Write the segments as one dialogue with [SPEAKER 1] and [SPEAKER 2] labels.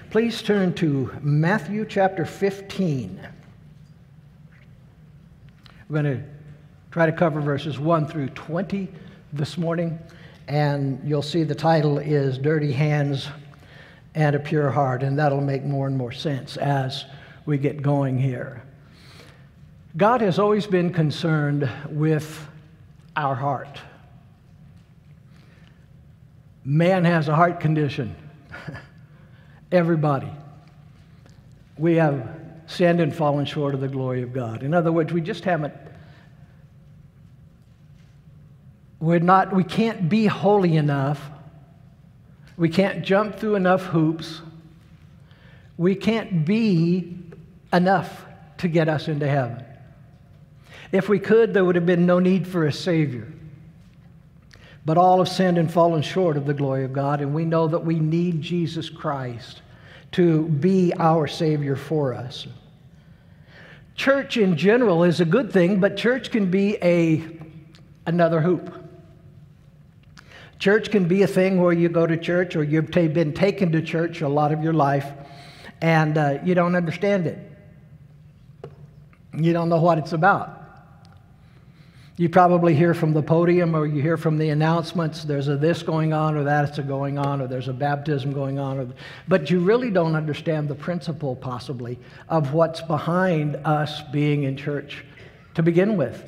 [SPEAKER 1] Please turn to Matthew chapter 15. We're going to try to cover verses 1 through 20 this morning, and you'll see the title is Dirty Hands and a Pure Heart, and that'll make more and more sense as we get going here. God has always been concerned with our heart. Man has a heart condition. Everybody. We have sinned and fallen short of the glory of God. In other words, we just haven't, we can't be holy enough. We can't jump through enough hoops. We can't be enough to get us into heaven. If we could, there would have been no need for a Savior. But all have sinned and fallen short of the glory of God, and we know that we need Jesus Christ to be our Savior for us. Church in general is a good thing, but church can be another hoop. Church can be a thing where you go to church or you've been taken to church a lot of your life, and you don't understand it. You don't know what it's about. You probably hear from the podium or you hear from the announcements, there's a this going on or that's a going on or there's a baptism going on. But you really don't understand the principle, possibly, of what's behind us being in church to begin with.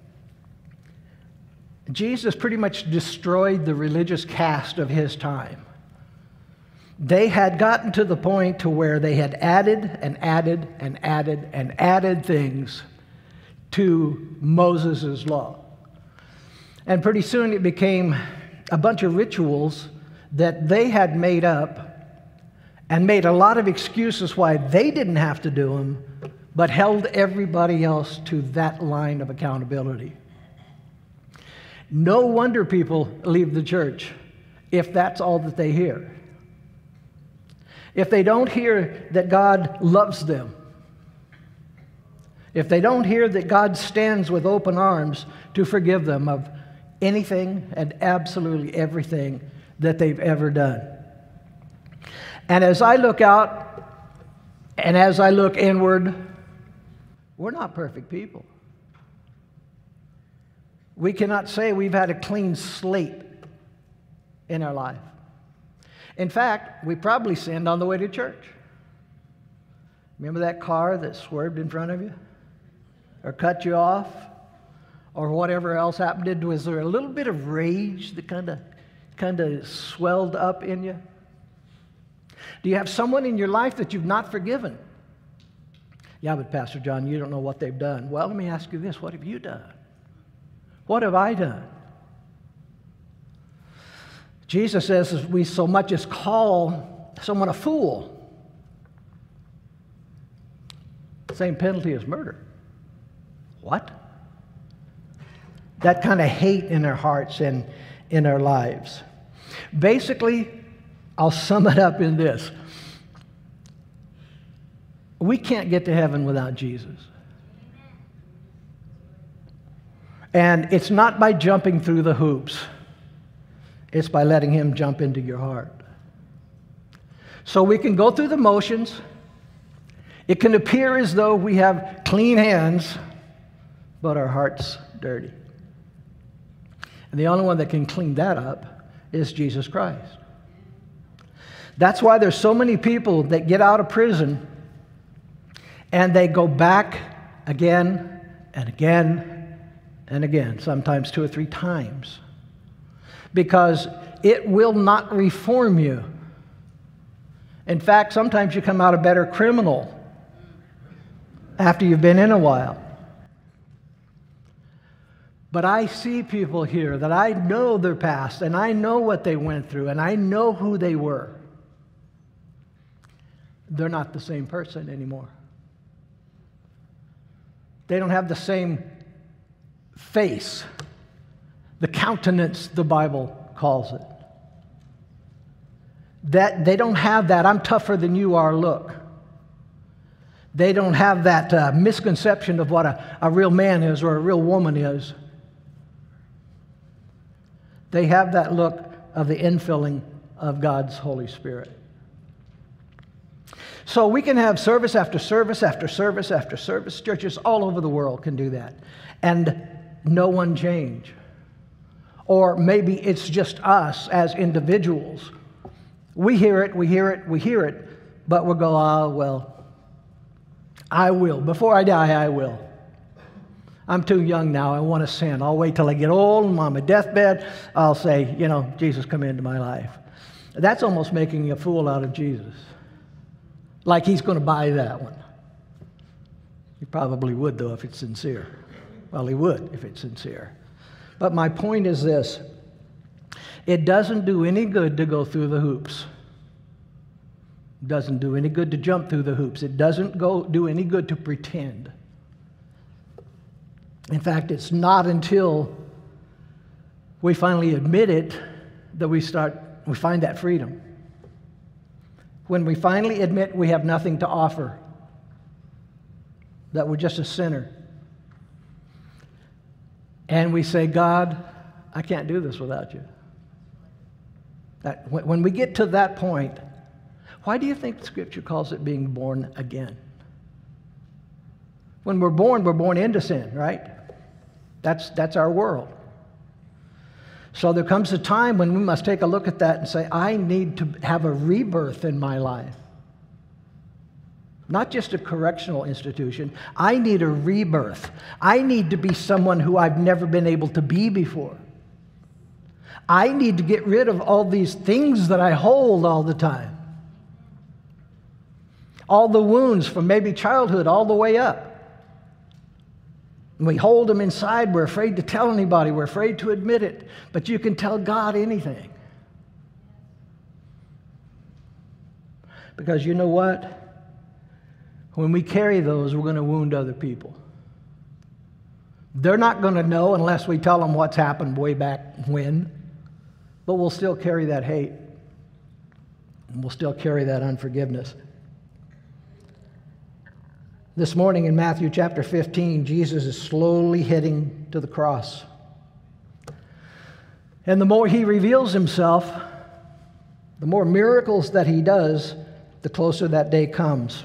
[SPEAKER 1] Jesus pretty much destroyed the religious caste of his time. They had gotten to the point to where they had added and added and added and added things to Moses' law. And pretty soon it became a bunch of rituals that they had made up and made a lot of excuses why they didn't have to do them, but held everybody else to that line of accountability. No wonder people leave the church if that's all that they hear. If they don't hear that God loves them, if they don't hear that God stands with open arms to forgive them of anything and absolutely everything that they've ever done. And as I look out and as I look inward, we're not perfect people. We cannot say we've had a clean slate in our life. In fact, we probably sinned on the way to church. Remember that car that swerved in front of you? Or cut you off, or whatever else happened? Was there a little bit of rage that kind of swelled up in you? Do you have someone in your life that you've not forgiven? Yeah, but Pastor John, you don't know what they've done. Well, let me ask you this. What have you done? What have I done? Jesus says if we so much as call someone a fool, same penalty as murder. What? That kind of hate in our hearts and in our lives. Basically, I'll sum it up in this. We can't get to heaven without Jesus. And it's not by jumping through the hoops. It's by letting him jump into your heart. So we can go through the motions. It can appear as though we have clean hands, but our heart's dirty. And the only one that can clean that up is Jesus Christ. That's why there's so many people that get out of prison and they go back again and again and again, sometimes 2 or 3 times, because it will not reform you. In fact, sometimes you come out a better criminal after you've been in a while. But I see people here that I know their past, and I know what they went through, and I know who they were. They're not the same person anymore. They don't have the same face, the countenance, the Bible calls it. That they don't have that "I'm tougher than you are" look. They don't have that misconception of what a real man is or a real woman is. They have that look of the infilling of God's Holy Spirit. So we can have service after service after service after service. Churches all over the world can do that. And no one change. Or maybe it's just us as individuals. We hear it, but we'll go, oh, well, I will. Before I die, I will. I'm too young now. I want to sin. I'll wait till I get old and I'm on my deathbed. I'll say, Jesus, come into my life. That's almost making a fool out of Jesus. Like he's going to buy that one. He probably would, though, if it's sincere. Well, he would if it's sincere. But my point is this. It doesn't do any good to go through the hoops. It doesn't do any good to jump through the hoops. It doesn't do any good to pretend. In fact, it's not until we finally admit it that we find that freedom. When we finally admit we have nothing to offer, that we're just a sinner, and we say, God, I can't do this without you. When we get to that point, why do you think Scripture calls it being born again? When we're born into sin, right? That's our world. So there comes a time when we must take a look at that and say, I need to have a rebirth in my life. Not just a correctional institution. I need a rebirth. I need to be someone who I've never been able to be before. I need to get rid of all these things that I hold all the time. All the wounds from maybe childhood all the way up. And we hold them inside. We're afraid to tell anybody. We're afraid to admit it. But you can tell God anything. Because you know what? When we carry those, we're going to wound other people. They're not going to know unless we tell them what's happened way back when. But we'll still carry that hate. And we'll still carry that unforgiveness. This morning in Matthew chapter 15, Jesus is slowly heading to the cross. And the more he reveals himself, the more miracles that he does, the closer that day comes.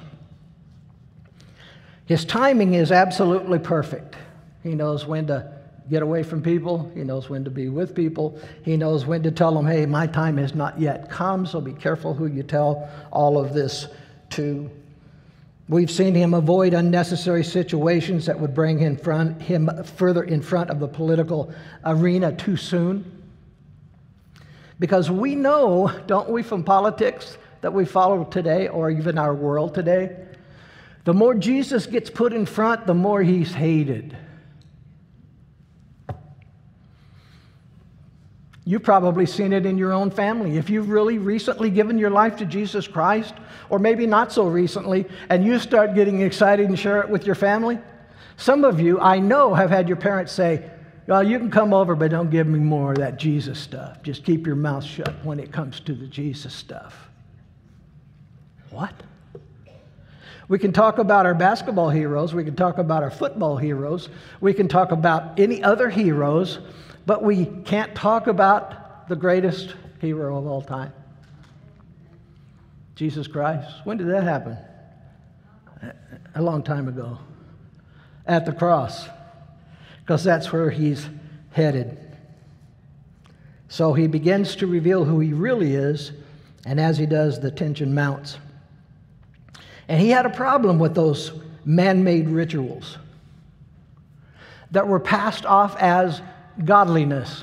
[SPEAKER 1] His timing is absolutely perfect. He knows when to get away from people. He knows when to be with people. He knows when to tell them, hey, my time has not yet come, so be careful who you tell all of this to. We've seen him avoid unnecessary situations that would bring him further in front of the political arena too soon. Because we know, don't we, from politics that we follow today, or even our world today, the more Jesus gets put in front, the more he's hated. You've probably seen it in your own family. If you've really recently given your life to Jesus Christ, or maybe not so recently, and you start getting excited and share it with your family, some of you, I know, have had your parents say, well, you can come over, but don't give me more of that Jesus stuff. Just keep your mouth shut when it comes to the Jesus stuff. What? We can talk about our basketball heroes. We can talk about our football heroes. We can talk about any other heroes, but we can't talk about the greatest hero of all time, Jesus Christ. When did that happen? A long time ago. At the cross. Because that's where he's headed. So he begins to reveal who he really is, and as he does, the tension mounts. And he had a problem with those man-made rituals that were passed off as godliness.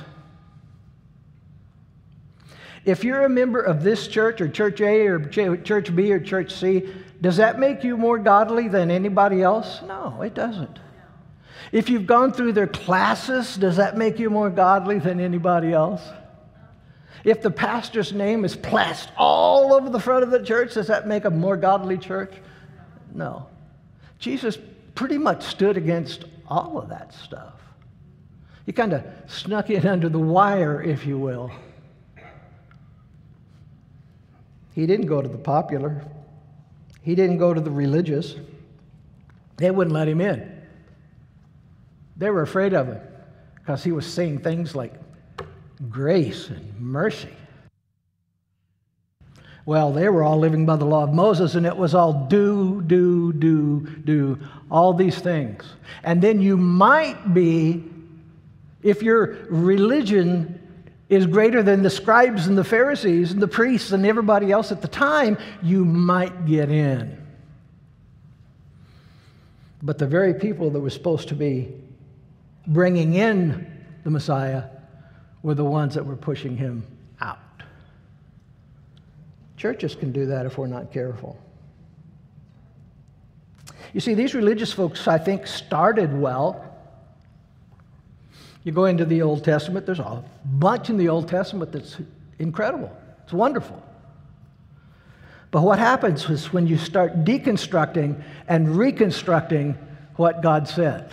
[SPEAKER 1] If you're a member of this church, or Church A, or Church B, or Church C, does that make you more godly than anybody else? No, it doesn't. If you've gone through their classes, does that make you more godly than anybody else? If the pastor's name is plastered all over the front of the church, does that make a more godly church? No. Jesus pretty much stood against all of that stuff. He kind of snuck in under the wire, if you will. He didn't go to the popular. He didn't go to the religious. They wouldn't let him in. They were afraid of him because he was saying things like grace and mercy. Well, they were all living by the law of Moses, and it was all do, all these things. And then you might be, if your religion is greater than the scribes and the Pharisees and the priests and everybody else at the time, you might get in. But the very people that were supposed to be bringing in the Messiah were the ones that were pushing him out. Churches can do that if we're not careful. You see, these religious folks, I think, started well. You go into the Old Testament, there's a bunch in the Old Testament that's incredible. It's wonderful. But what happens is when you start deconstructing and reconstructing what God said.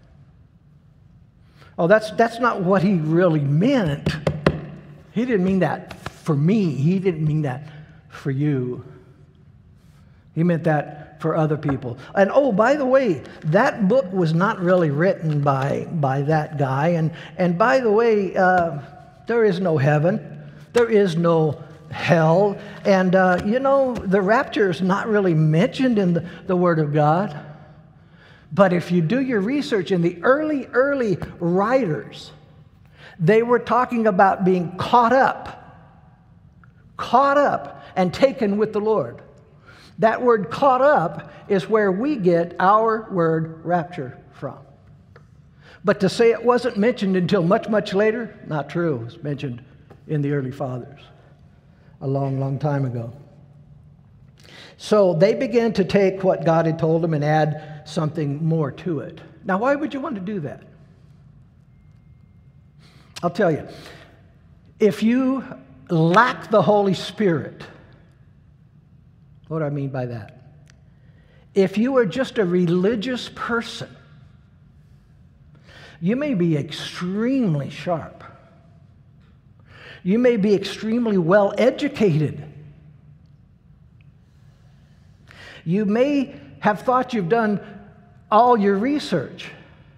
[SPEAKER 1] Oh, that's not what he really meant. He didn't mean that for me. He didn't mean that for you. He meant that for other people. And oh, by the way, that book was not really written by that guy. And by the way, there is no heaven. There is no hell. And, the rapture is not really mentioned in the Word of God. But if you do your research in the early writers, they were talking about being caught up and taken with the Lord. That word caught up is where we get our word rapture from. But to say it wasn't mentioned until much, much later, not true. It was mentioned in the early fathers a long, long time ago. So they began to take what God had told them and add something more to it. Now, why would you want to do that? I'll tell you. If you lack the Holy Spirit, what do I mean by that? If you are just a religious person, you may be extremely sharp. You may be extremely well educated. You may have thought you've done all your research.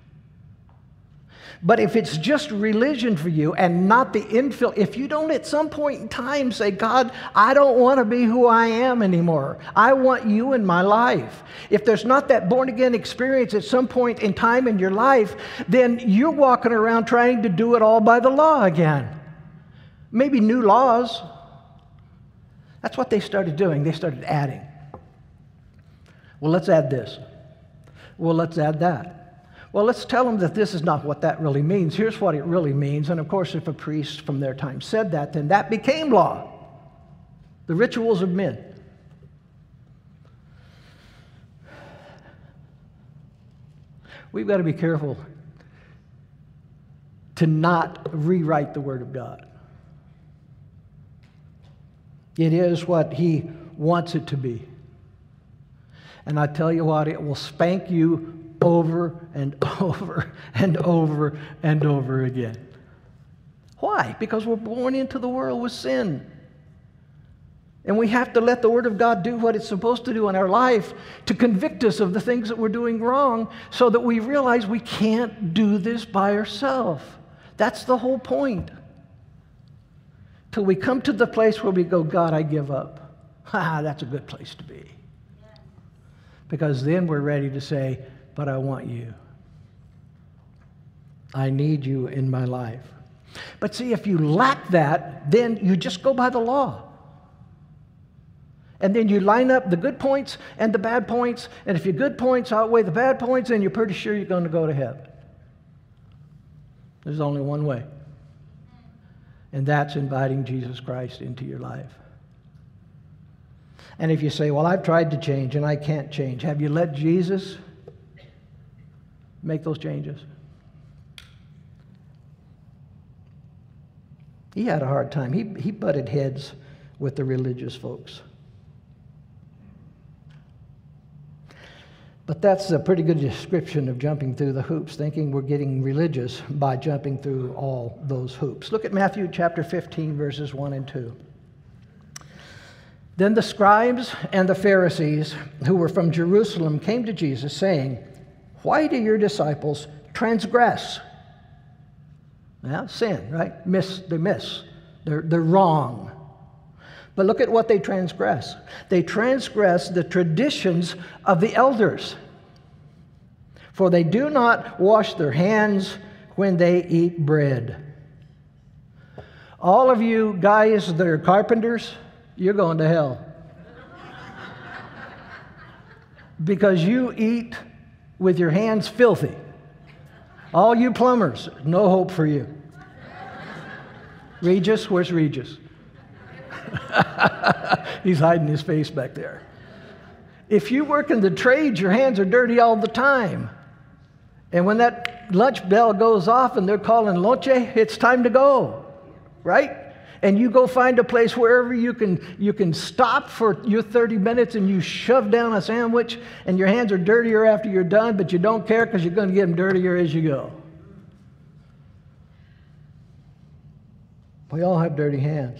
[SPEAKER 1] But if it's just religion for you and not the infill, if you don't at some point in time say, God, I don't want to be who I am anymore. I want you in my life. If there's not that born-again experience at some point in time in your life, then you're walking around trying to do it all by the law again. Maybe new laws. That's what they started doing. They started adding. Well, let's add this. Well, let's add that. Well, let's tell them that this is not what that really means. Here's what it really means. And of course, if a priest from their time said that, then that became law. The rituals of men. We've got to be careful to not rewrite the Word of God. It is what He wants it to be. And I tell you what, it will spank you over and over and over and over again. Why? Because we're born into the world with sin. And we have to let the Word of God do what it's supposed to do in our life to convict us of the things that we're doing wrong so that we realize we can't do this by ourselves. That's the whole point. Till we come to the place where we go, God, I give up. That's a good place to be. Because then we're ready to say, but I want you. I need you in my life. But see, if you lack that, then you just go by the law. And then you line up the good points and the bad points, and if your good points outweigh the bad points, then you're pretty sure you're going to go to heaven. There's only one way. And that's inviting Jesus Christ into your life. And if you say, well, I've tried to change and I can't change, have you let Jesus make those changes? He had a hard time. He butted heads with the religious folks. But that's a pretty good description of jumping through the hoops, thinking we're getting religious by jumping through all those hoops. Look at Matthew chapter 15, verses 1 and 2. Then the scribes and the Pharisees who were from Jerusalem came to Jesus, saying, why do your disciples transgress? Well, sin, right? They miss. They're wrong. But look at what they transgress. They transgress the traditions of the elders. For they do not wash their hands when they eat bread. All of you guys that are carpenters, you're going to hell. Because you eat with your hands filthy. All you plumbers, no hope for you. Regis, where's Regis? He's hiding his face back there. If you work in the trades, your hands are dirty all the time. And when that lunch bell goes off and they're calling lonche, it's time to go, right? And you go find a place wherever you can stop for your 30 minutes and you shove down a sandwich and your hands are dirtier after you're done, but you don't care because you're going to get them dirtier as you go. We all have dirty hands.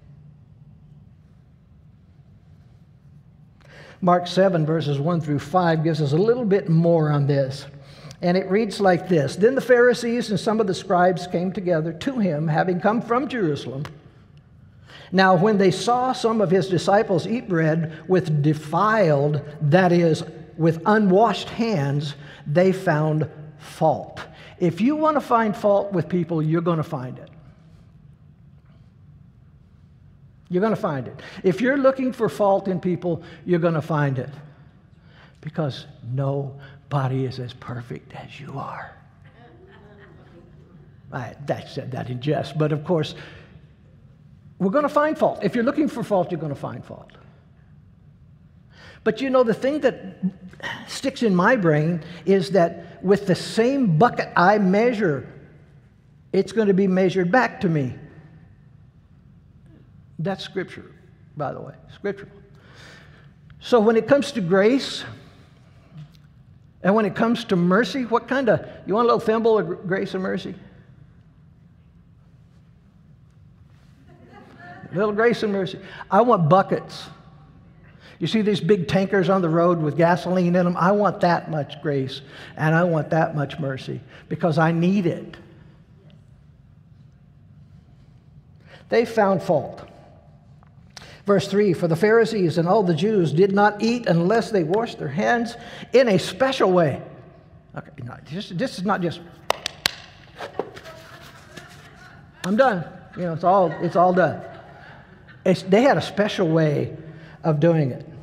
[SPEAKER 1] Mark 7, verses 1 through 5 gives us a little bit more on this. And it reads like this. Then the Pharisees and some of the scribes came together to him, having come from Jerusalem. Now, when they saw some of his disciples eat bread with defiled, that is, with unwashed hands, they found fault. If you want to find fault with people, you're going to find it. You're going to find it. If you're looking for fault in people, you're going to find it. Because nobody is as perfect as you are. I said that in jest, but of course, we're going to find fault. If you're looking for fault, you're going to find fault. But you know, the thing that sticks in my brain is that with the same bucket I measure, it's going to be measured back to me. That's Scripture, by the way, Scripture. So when it comes to grace, and when it comes to mercy, what kind of, you want a little thimble of grace and mercy? A little grace and mercy. I want buckets. You see these big tankers on the road with gasoline in them? I want that much grace, and I want that much mercy, because I need it. They found fault. Verse 3, for the Pharisees and all the Jews did not eat unless they washed their hands in a special way. Okay, no, this is not just, I'm done. You know, it's all done. They had a special way of doing it.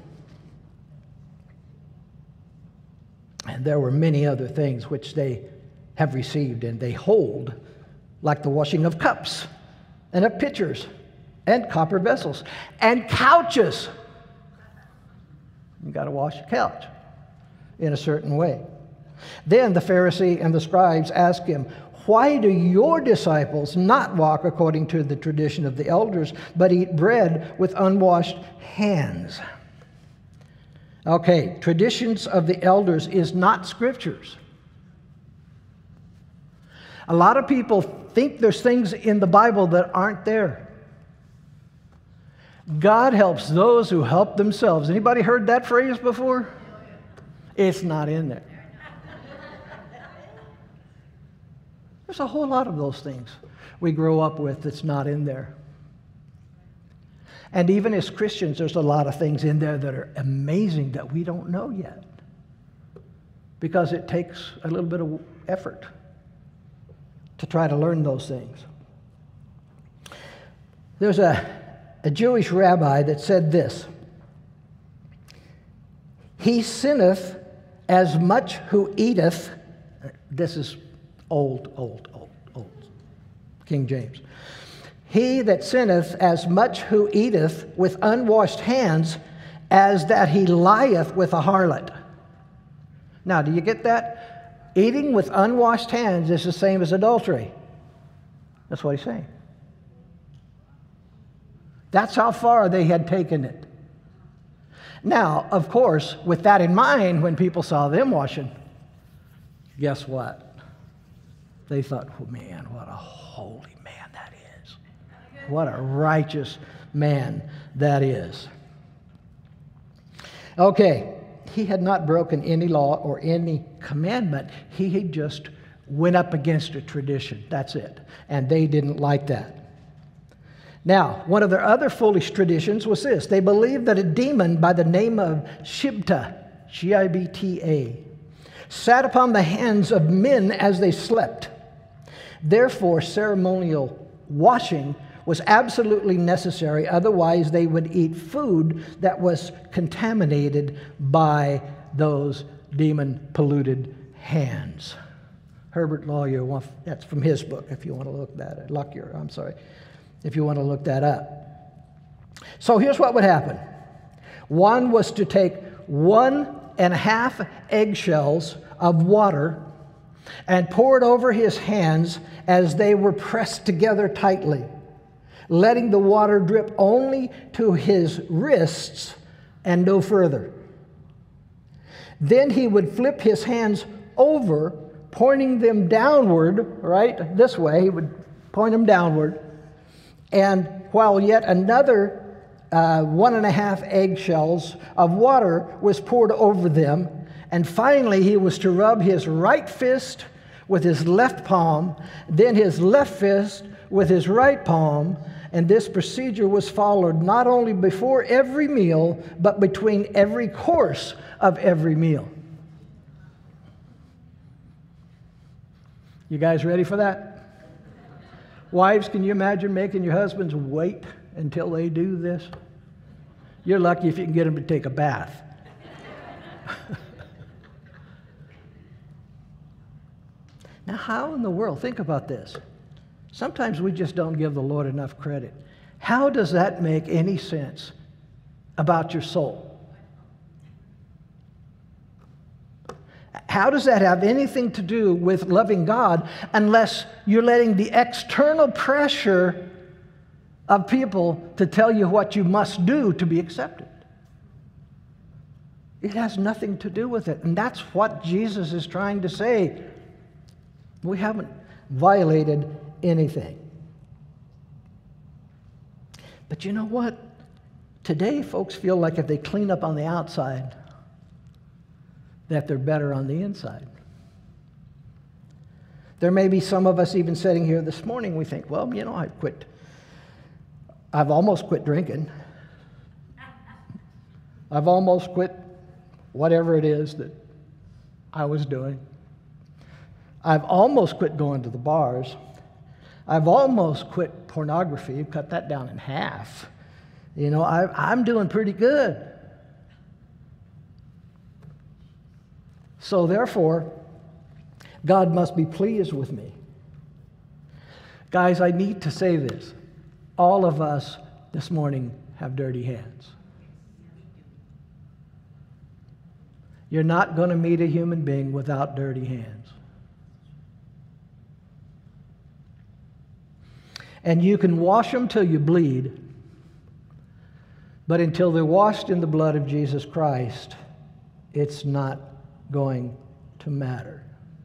[SPEAKER 1] And there were many other things which they have received and they hold, like the washing of cups and of pitchers and copper vessels and couches. You got to wash a couch in a certain way. Then the Pharisee and the scribes asked him, why do your disciples not walk according to the tradition of the elders, but eat bread with unwashed hands? Okay, traditions of the elders is not scriptures. A lot of people think there's things in the Bible that aren't there. God helps those who help themselves. Anybody heard that phrase before? It's not in there. There's a whole lot of those things we grow up with that's not in there. And even as Christians, there's a lot of things in there that are amazing that we don't know yet, because it takes a little bit of effort to try to learn those things. There's a Jewish rabbi that said this: he sinneth as much who eateth, this is old, King James. He that sinneth as much who eateth with unwashed hands as that he lieth with a harlot. Now, do you get that? Eating with unwashed hands is the same as adultery. That's what he's saying. That's how far they had taken it. Now, of course, with that in mind, when people saw them washing, guess what? They thought, oh, man, what a holy man that is. What a righteous man that is. Okay, he had not broken any law or any commandment. He had just went up against a tradition. That's it. And they didn't like that. Now, one of their other foolish traditions was this. They believed that a demon by the name of Shibta, G-I-B-T-A, sat upon the hands of men as they slept. Therefore, ceremonial washing was absolutely necessary. Otherwise, they would eat food that was contaminated by those demon-polluted hands. Herbert Lockyer, that's from his book, if you want to look that up. If you want to look that up. So here's what would happen. One was to take 1.5 eggshells of water and pour it over his hands as they were pressed together tightly, letting the water drip only to his wrists and no further. Then he would flip his hands over, pointing them downward, right? This way, he would point them downward. And while yet another 1.5 eggshells of water was poured over them, and finally he was to rub his right fist with his left palm, then his left fist with his right palm, and this procedure was followed not only before every meal, but between every course of every meal. You guys ready for that? Wives, can you imagine making your husbands wait until they do this? You're lucky if you can get them to take a bath. Now, how in the world, think about this. Sometimes we just don't give the Lord enough credit. How does that make any sense about your soul? How does that have anything to do with loving God unless you're letting the external pressure of people to tell you what you must do to be accepted? It has nothing to do with it. And that's what Jesus is trying to say. We haven't violated anything. But you know what? Today, folks feel like if they clean up on the outside, that they're better on the inside. There may be some of us even sitting here this morning, we think, well, you know, I've almost quit drinking. I've almost quit whatever it is that I was doing. I've almost quit going to the bars. I've almost quit pornography, cut that down in half. You know, I'm doing pretty good. So therefore, God must be pleased with me. Guys, I need to say this. All of us this morning have dirty hands. You're not going to meet a human being without dirty hands. And you can wash them till you bleed, but until they're washed in the blood of Jesus Christ, it's not going to matter.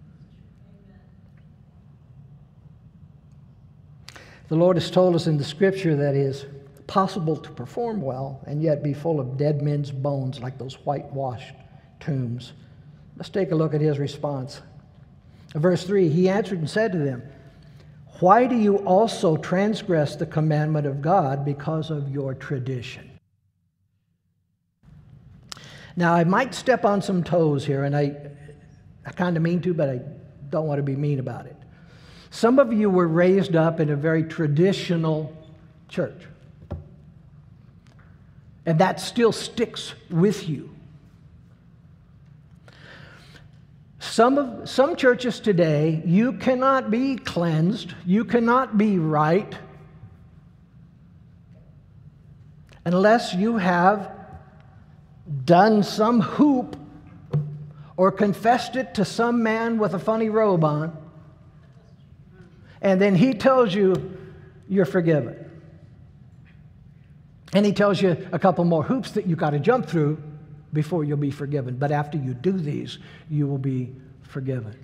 [SPEAKER 1] The Lord has told us in the Scripture that it is possible to perform well and yet be full of dead men's bones like those whitewashed tombs. Let's take a look at his response. Verse 3, he answered and said to them, "Why do you also transgress the commandment of God because of your tradition?" Now, I might step on some toes here, and I kind of mean to, but I don't want to be mean about it. Some of you were raised up in a very traditional church, and that still sticks with you. Some churches today, you cannot be cleansed, you cannot be right unless you have done some hoop or confessed it to some man with a funny robe on, and then he tells you you're forgiven. And he tells you a couple more hoops that you got to jump through before you'll be forgiven. But after you do these, you will be forgiven.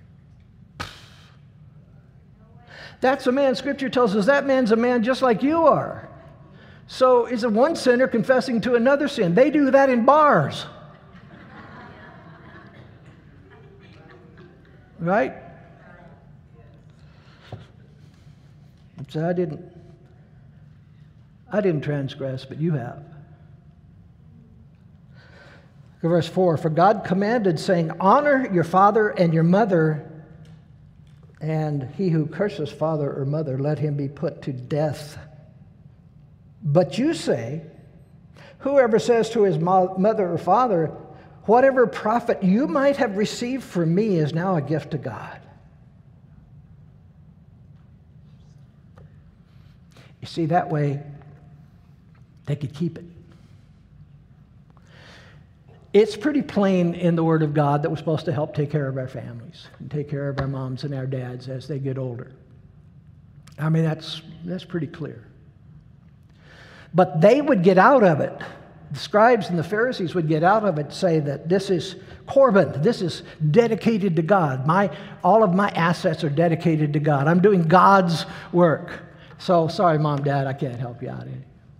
[SPEAKER 1] That's a man, Scripture tells us that man's a man just like you are. So is it one sinner confessing to another sin? They do that in bars. Right? So I didn't I didn't transgress, but you have. Verse 4, for God commanded, saying, honor your father and your mother, and he who curses father or mother, let him be put to death. But you say, whoever says to his mother or father, whatever profit you might have received from me is now a gift to God. You see, that way they could keep it. It's pretty plain in the Word of God that we're supposed to help take care of our families and take care of our moms and our dads as they get older. I mean, that's pretty clear. But they would get out of it. The scribes and the Pharisees would get out of it, say that this is Corban, this is dedicated to God. All of my assets are dedicated to God. I'm doing God's work. So, sorry, Mom, Dad, I can't help you out any.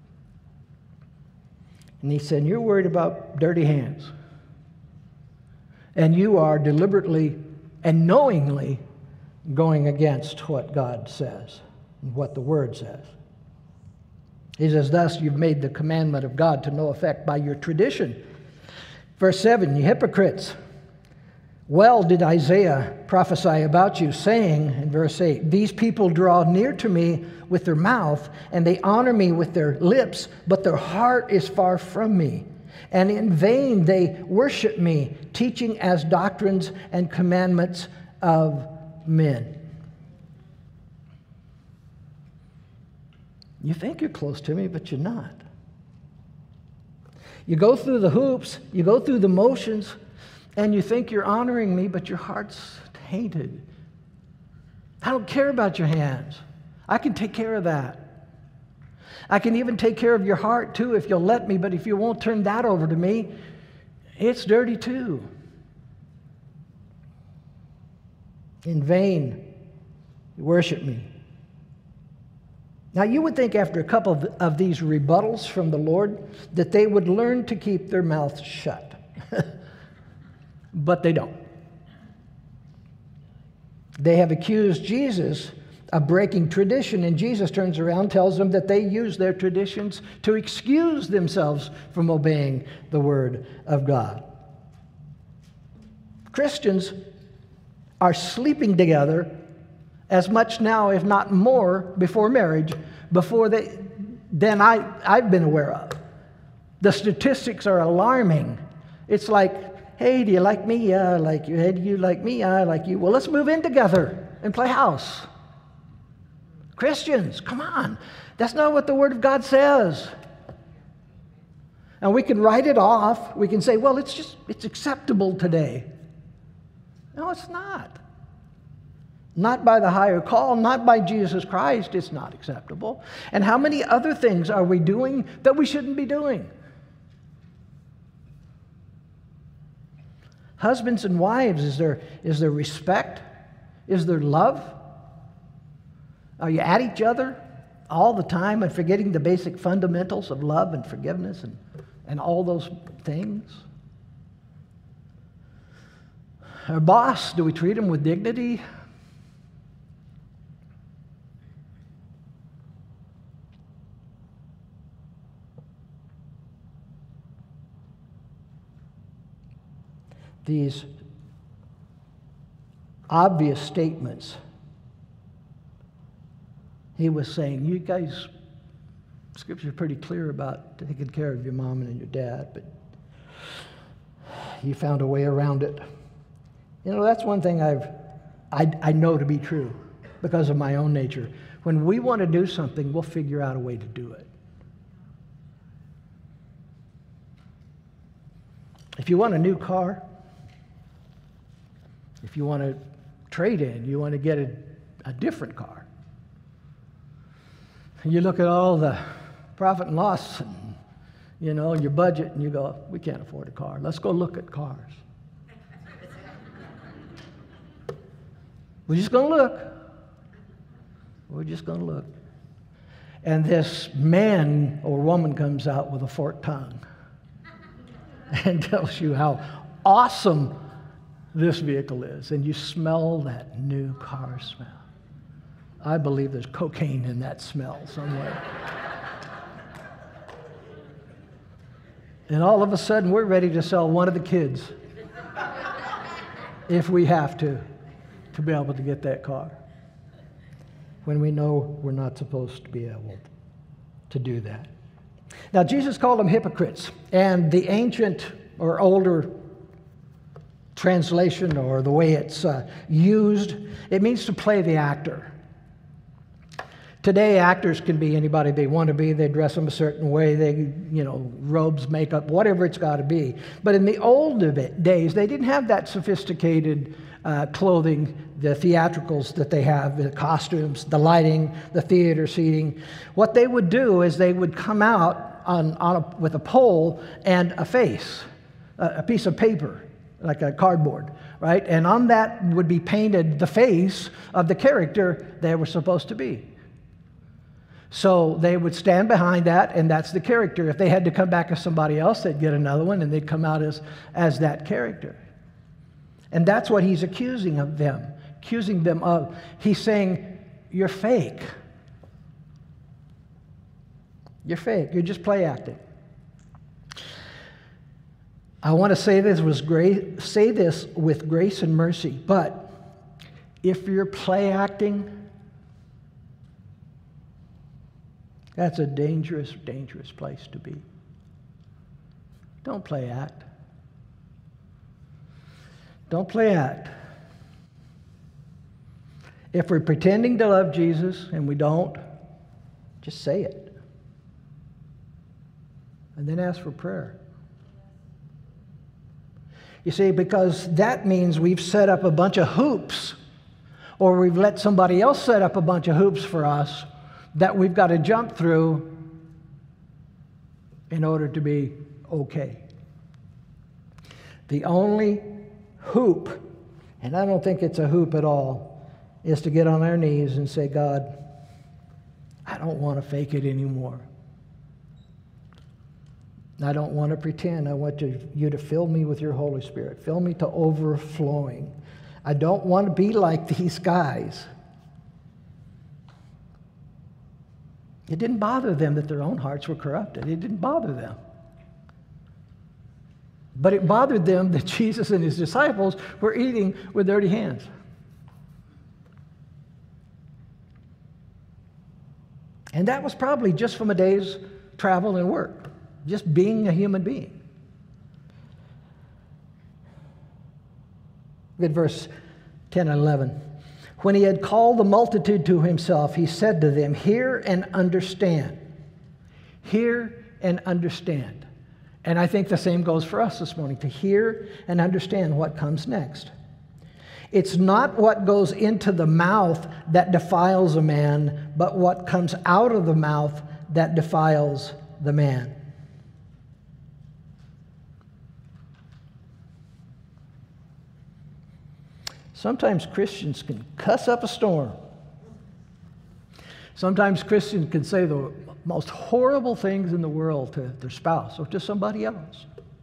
[SPEAKER 1] And he said, you're worried about dirty hands. And you are deliberately and knowingly going against what God says and what the Word says. He says, thus you've made the commandment of God to no effect by your tradition. Verse 7, you hypocrites, well did Isaiah prophesy about you, saying, in verse 8, these people draw near to me with their mouth, and they honor me with their lips, but their heart is far from me. And in vain they worship me, teaching as doctrines and commandments of men. You think you're close to me, but you're not. You go through the hoops, you go through the motions, and you think you're honoring me, but your heart's tainted. I don't care about your hands. I can take care of that. I can even take care of your heart too if you'll let me, but if you won't turn that over to me, it's dirty too. In vain, you worship me. Now you would think after a couple of these rebuttals from the Lord that they would learn to keep their mouths shut. But they don't. They have accused Jesus of breaking tradition, and Jesus turns around and tells them that they use their traditions to excuse themselves from obeying the Word of God. Christians are sleeping together as much now, if not more, before marriage, than I've been aware of. The statistics are alarming. It's like, hey, do you like me? Yeah, I like you. Hey, do you like me? I like you. Well, let's move in together and play house. Christians, come on. That's not what the Word of God says. And we can write it off. We can say, well, it's acceptable today. No, it's not. Not by the higher call, not by Jesus Christ, it's not acceptable. And how many other things are we doing that we shouldn't be doing? Husbands and wives, is there respect? Is there love? Are you at each other all the time and forgetting the basic fundamentals of love and forgiveness and all those things? Our boss, do we treat him with dignity? These obvious statements, he was saying, you guys, Scripture's pretty clear about taking care of your mom and your dad, but you found a way around it. You know, that's one thing I know to be true because of my own nature. When we want to do something, we'll figure out a way to do it. If you want a new car, if you want to trade in, you want to get a different car, and you look at all the profit and loss and, you know, your budget, and you go, we can't afford a car. Let's go look at cars. We're just going to look. We're just going to look. And this man or woman comes out with a forked tongue and tells you how awesome this vehicle is. And you smell that new car smell. I believe there's cocaine in that smell somewhere. And all of a sudden, we're ready to sell one of the kids if we have to be able to get that car. When we know we're not supposed to be able to do that. Now, Jesus called them hypocrites, and the ancient or older translation, or the way it's used, it means to play the actor. Today, actors can be anybody they want to be. They dress them a certain way. They, robes, makeup, whatever it's got to be. But in the old days, they didn't have that sophisticated clothing, the theatricals that they have, the costumes, the lighting, the theater seating. What they would do is they would come out with a pole and a face, a piece of paper, like a cardboard, right? And on that would be painted the face of the character they were supposed to be. So they would stand behind that, and that's the character. If they had to come back as somebody else, they'd get another one, and they'd come out as that character. And that's what he's accusing them of. He's saying, you're fake. You're fake. You're just play acting. I want to say this with grace and mercy, but if you're play acting, that's a dangerous, dangerous place to be. Don't play act. Don't play act. If we're pretending to love Jesus and we don't, just say it. And then ask for prayer. You see, because that means we've set up a bunch of hoops, or we've let somebody else set up a bunch of hoops for us that we've got to jump through in order to be okay. The only hoop, and I don't think it's a hoop at all, is to get on our knees and say, God, I don't want to fake it anymore. I don't want to pretend. I want you to fill me with your Holy Spirit. Fill me to overflowing. I don't want to be like these guys. It didn't bother them that their own hearts were corrupted. It didn't bother them. But it bothered them that Jesus and his disciples were eating with dirty hands. And that was probably just from a day's travel and work, just being a human being. Look at verse 10 and 11. When he had called the multitude to himself, he said to them, hear and understand. Hear and understand. And I think the same goes for us this morning, to hear and understand what comes next. It's not what goes into the mouth that defiles a man, but what comes out of the mouth that defiles the man. Sometimes Christians can cuss up a storm. Sometimes Christians can say the most horrible things in the world to their spouse or to somebody else.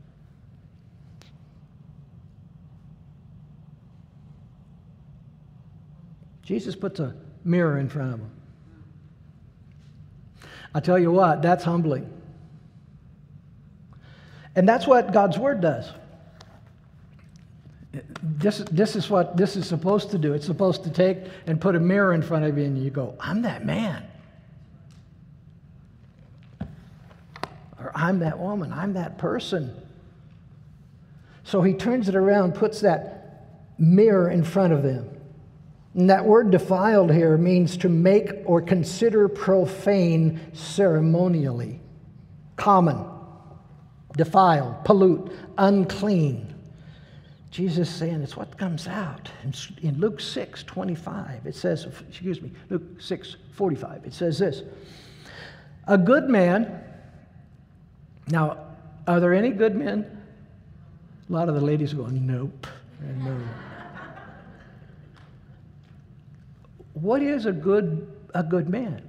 [SPEAKER 1] Jesus puts a mirror in front of them. I tell you what, that's humbling. And that's what God's Word does. This is what this is supposed to do. It's supposed to take and put a mirror in front of you and you go, I'm that man. Or I'm that woman. I'm that person. So he turns it around, puts that mirror in front of them. And that word defiled here means to make or consider profane ceremonially. Common, defiled, pollute, unclean. Jesus is saying it's what comes out. In Luke 6:25, it says, Luke 6:45, it says this. A good man, now, are there any good men? A lot of the ladies are going, nope, no. What is a good man?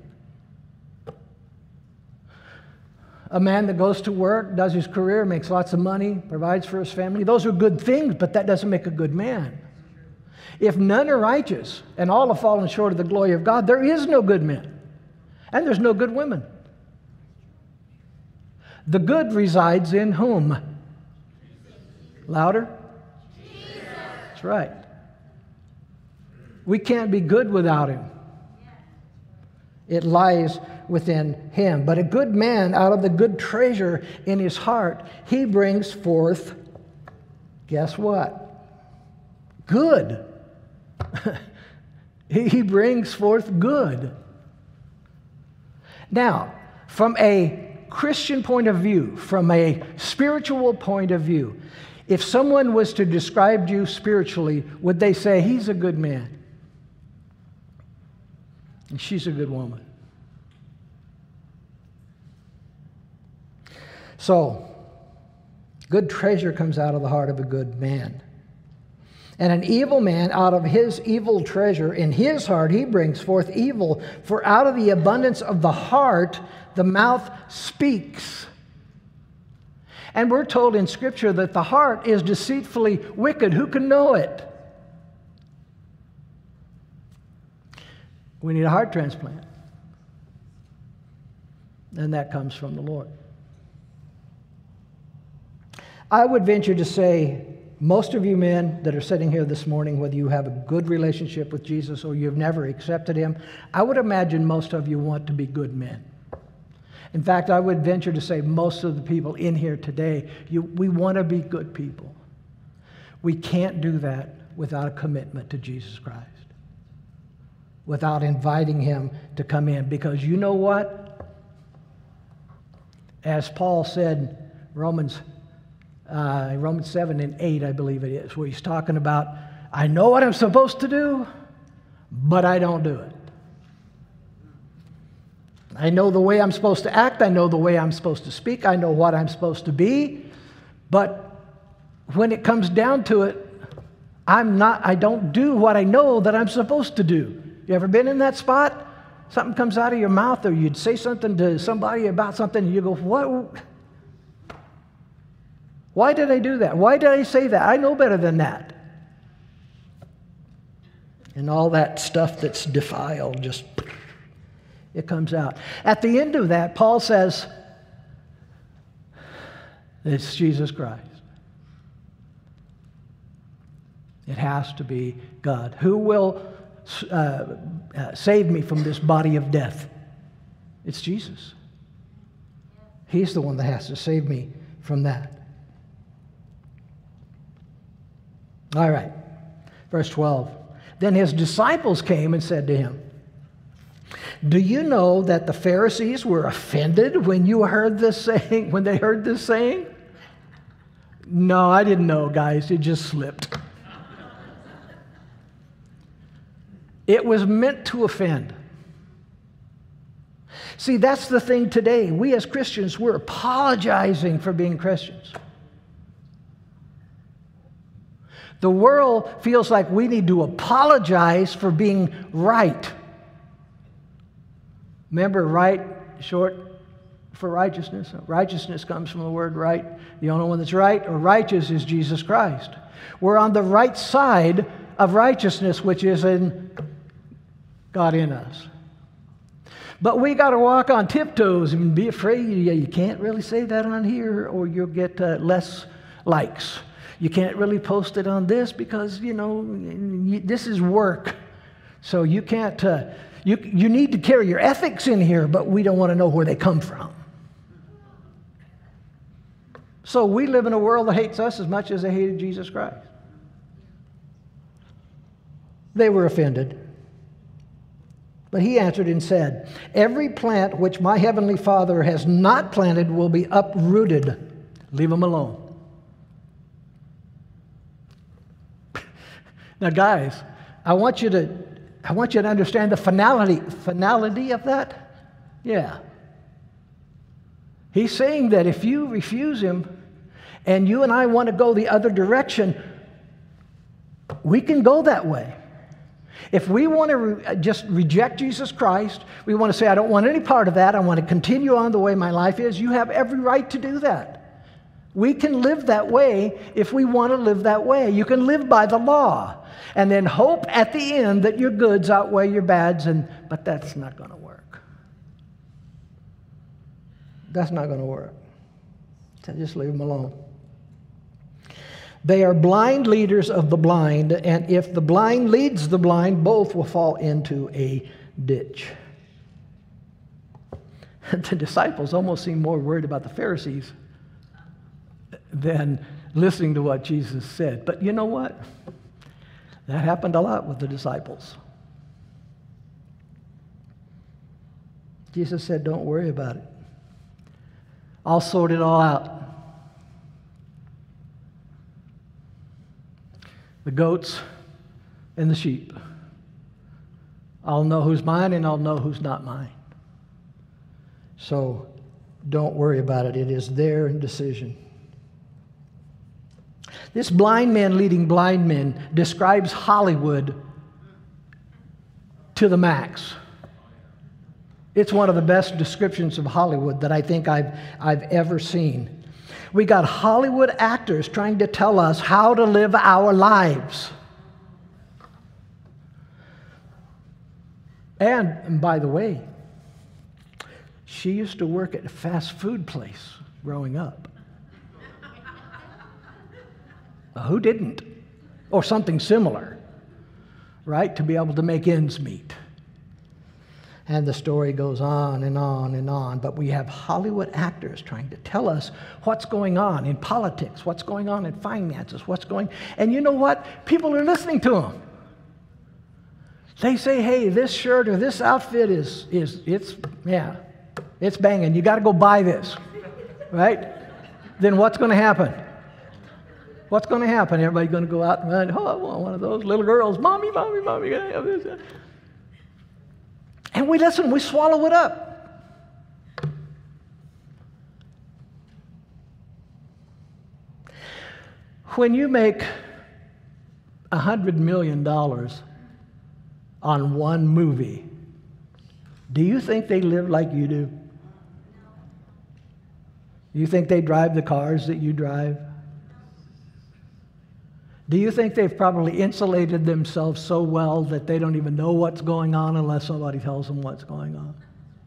[SPEAKER 1] A man that goes to work, does his career, makes lots of money, provides for his family. Those are good things, but that doesn't make a good man. If none are righteous and all have fallen short of the glory of God, there is no good men. And there's no good women. The good resides in whom? Louder? That's right. We can't be good without him. It lies within him. But a good man, out of the good treasure in his heart, he brings forth, guess what? Good. He brings forth good. Now, from a Christian point of view, from a spiritual point of view, if someone was to describe you spiritually, would they say, he's a good man? And she's a good woman. So, good treasure comes out of the heart of a good man. And an evil man, out of his evil treasure in his heart, he brings forth evil. For out of the abundance of the heart, the mouth speaks. And we're told in Scripture that the heart is deceitfully wicked. Who can know it? We need a heart transplant. And that comes from the Lord. I would venture to say, most of you men that are sitting here this morning, whether you have a good relationship with Jesus or you've never accepted him, I would imagine most of you want to be good men. In fact, I would venture to say most of the people in here today, we want to be good people. We can't do that without a commitment to Jesus Christ, without inviting him to come in. Because you know what? As Paul said, Romans 7 and 8, I believe it is, where he's talking about, I know what I'm supposed to do, but I don't do it. I know the way I'm supposed to act. I know the way I'm supposed to speak. I know what I'm supposed to be. But when it comes down to it, I don't do what I know that I'm supposed to do. You ever been in that spot? Something comes out of your mouth, or you'd say something to somebody about something, and you go, what? Why did I do that? Why did I say that? I know better than that. And all that stuff that's defiled, just, it comes out. At the end of that, Paul says, it's Jesus Christ. It has to be God. Who will save me from this body of death? It's Jesus. He's the one that has to save me from that. All right, verse 12. Then his disciples came and said to him, do you know that the Pharisees were offended when you heard this saying, when they heard this saying? No, I didn't know, guys. It just slipped. It was meant to offend. See, that's the thing today. We as Christians, we're apologizing for being Christians. The world feels like we need to apologize for being right. Remember, right, short for righteousness. Righteousness comes from the word right. The only one that's right or righteous is Jesus Christ. We're on the right side of righteousness, which is in God in us. But we got to walk on tiptoes and be afraid. You can't really say that on here, or you'll get less likes. You can't really post it on this because, this is work. So you can't, you need to carry your ethics in here, but we don't want to know where they come from. So we live in a world that hates us as much as they hated Jesus Christ. They were offended. But he answered and said, every plant which my heavenly Father has not planted will be uprooted. Leave them alone. Now, guys, I want you to understand the finality of that. Yeah. He's saying that if you refuse him and you and I want to go the other direction, we can go that way. If we want to just reject Jesus Christ, we want to say, I don't want any part of that, I want to continue on the way my life is, you have every right to do that. We can live that way if we want to live that way. You can live by the law and then hope at the end that your goods outweigh your bads, but that's not going to work. That's not going to work. So just leave them alone. They are blind leaders of the blind, and if the blind leads the blind, both will fall into a ditch. The disciples almost seem more worried about the Pharisees than listening to what Jesus said. But you know what? That happened a lot with the disciples. Jesus said, don't worry about it. I'll sort it all out. The goats and the sheep. I'll know who's mine and I'll know who's not mine. So don't worry about it. It is their decision. This blind man leading blind men describes Hollywood to the max. It's one of the best descriptions of Hollywood that I think I've ever seen. We got Hollywood actors trying to tell us how to live our lives. And by the way, she used to work at a fast food place growing up. Who didn't? Or something similar, right? To be able to make ends meet. And the story goes on and on and on. But we have Hollywood actors trying to tell us what's going on in politics, what's going on in finances, and you know what? People are listening to them. They say, hey, this shirt or this outfit it's banging. You got to go buy this, right? Then what's going to happen? What's going to happen? Everybody's going to go out and run, oh, I want one of those little girls. Mommy, mommy, mommy, can I have this? And we listen, we swallow it up. When you make $100 million on one movie, do you think they live like you do? Do you think they drive the cars that you drive? Do you think they've probably insulated themselves so well that they don't even know what's going on unless somebody tells them what's going on?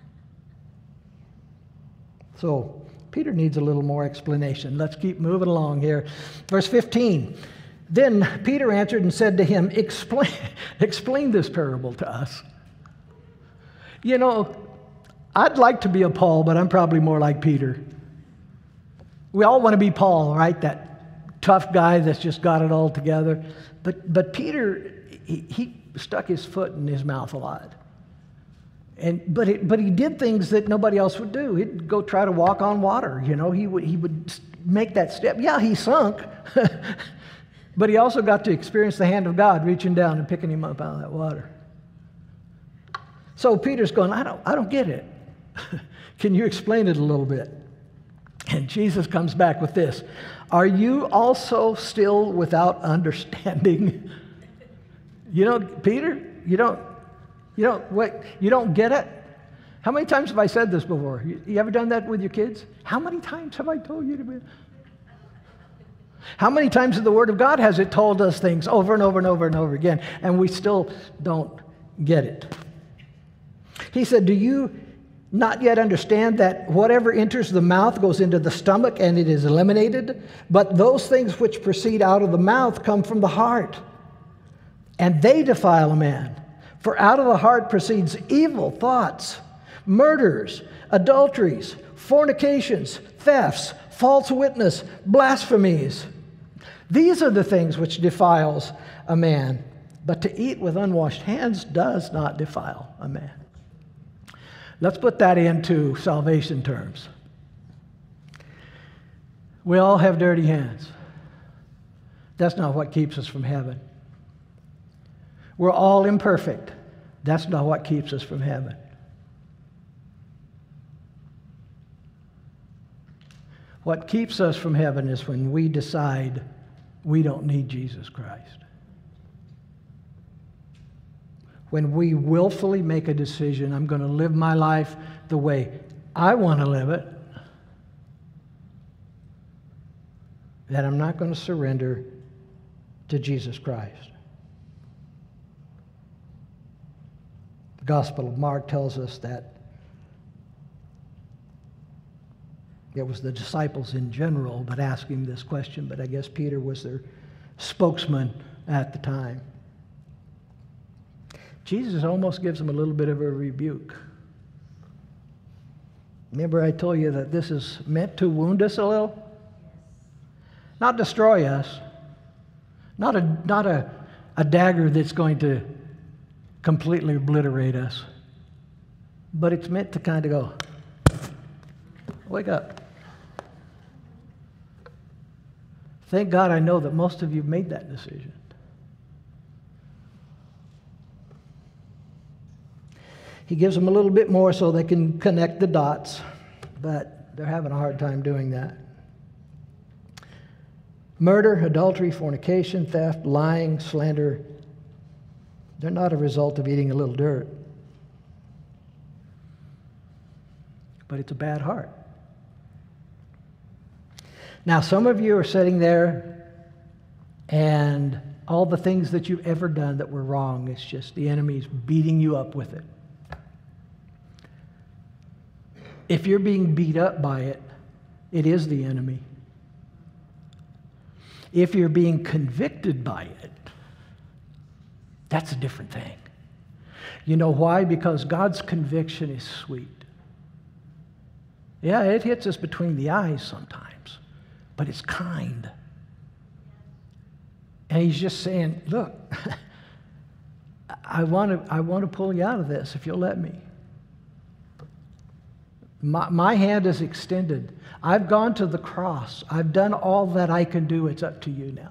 [SPEAKER 1] So, Peter needs a little more explanation. Let's keep moving along here. Verse 15. Then Peter answered and said to him, explain this parable to us. You know, I'd like to be a Paul, but I'm probably more like Peter. We all want to be Paul, right? That tough guy that's just got it all together. But Peter, he stuck his foot in his mouth a lot. But he did things that nobody else would do. He'd go try to walk on water. You know, he would make that step. Yeah, he sunk. But he also got to experience the hand of God reaching down and picking him up out of that water. So Peter's going, I don't get it. Can you explain it a little bit? And Jesus comes back with this. Are you also still without understanding? You know, Peter, you don't get it? How many times have I said this before? You ever done that with your kids? How many times have I told you to be? How many times in the Word of God has it told us things over and over and over and over again, and we still don't get it? He said, do you not yet understand that whatever enters the mouth goes into the stomach and it is eliminated? But those things which proceed out of the mouth come from the heart, and they defile a man. For out of the heart proceeds evil thoughts, murders, adulteries, fornications, thefts, false witness, blasphemies. These are the things which defiles a man. But to eat with unwashed hands does not defile a man. Let's put that into salvation terms. We all have dirty hands. That's not what keeps us from heaven. We're all imperfect. That's not what keeps us from heaven. What keeps us from heaven is when we decide we don't need Jesus Christ. When we willfully make a decision, I'm going to live my life the way I want to live it, that I'm not going to surrender to Jesus Christ. The Gospel of Mark tells us that It was the disciples in general that asked him this question, but I guess Peter was their spokesman at the time. Jesus almost gives them a little bit of a rebuke. Remember I told you that this is meant to wound us a little? Not destroy us. Not a dagger that's going to completely obliterate us. But it's meant to kind of go, wake up. Thank God I know that most of you have made that decision. He gives them a little bit more so they can connect the dots, but they're having a hard time doing that. Murder, adultery, fornication, theft, lying, slander, they're not a result of eating a little dirt. But it's a bad heart. Now, some of you are sitting there, and all the things that you've ever done that were wrong, it's just the enemy's beating you up with it. If you're being beat up by it, it is the enemy. If you're being convicted by it, that's a different thing. You know why? Because God's conviction is sweet. Yeah, it hits us between the eyes sometimes, but it's kind. And he's just saying, look, I want to pull you out of this if you'll let me. My hand is extended. I've gone to the cross. I've done all that I can do. It's up to you now.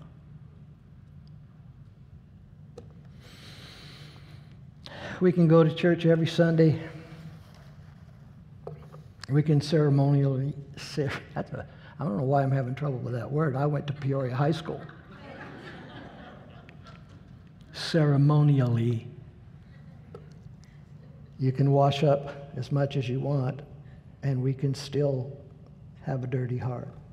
[SPEAKER 1] We can go to church every Sunday. We can ceremonially, I don't know why I'm having trouble with that word. I went to Peoria High School. Ceremonially. You can wash up as much as you want, and we can still have a dirty heart.